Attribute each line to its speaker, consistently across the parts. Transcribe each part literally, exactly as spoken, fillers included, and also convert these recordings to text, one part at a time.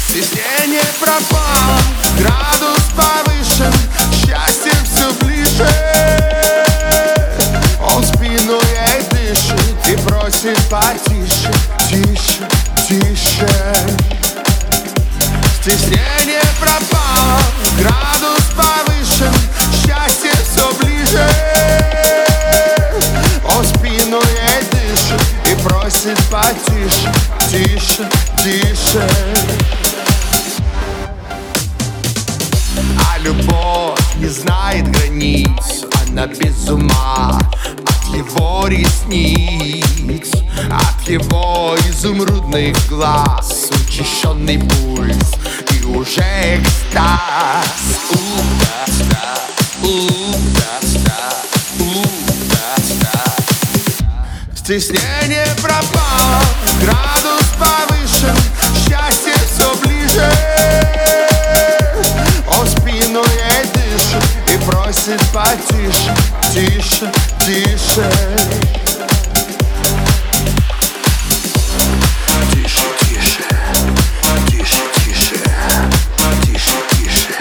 Speaker 1: Стеснение пропало, градус повышен, счастье все ближе. Он в спину ей дышит и просит потише, тише, тише. Стеснение пропало, градус повышен, счастье все ближе. Он в спину ей дышит и просит потише, тише, тише. А любовь не знает границ, она без ума от его ресниц, от его изумрудных глаз, учащенный пульс и уже экстаз. У-да-да, у-да-да, у-да-да. Стеснение пропало, градус повышен, счастье все ближе. Он в спину ей дышит и просит потише, тише, тише. Тише, тише, тише, тише, тише, тише.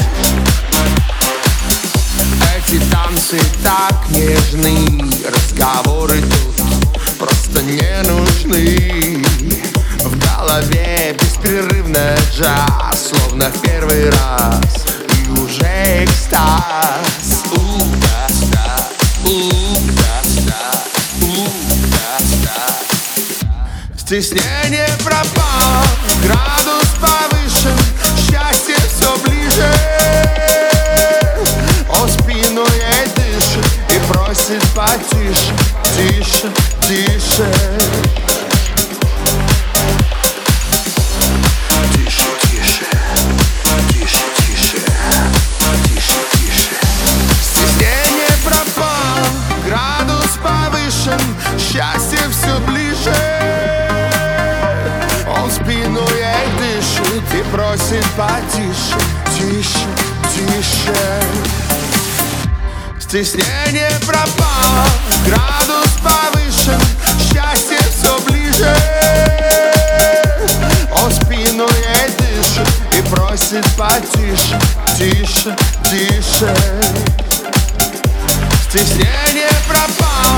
Speaker 1: Эти танцы так нежны, разговоры тут просто не нужны. В голове беспрерывно джаз, словно в первый раз, и уже экстаз. У-да-да, у-да-да, у-да-да. Стеснение пропало, градус повышен, счастье все ближе. Он в спину ей дышит и просит потише, тише, тише. Счастье все ближе. Он в спину ей дышит и просит потише, тише, тише. Стеснение пропало, градус повышен, счастье все ближе. Он в спину ей дышит и просит потише, тише, тише. Стеснение пропало.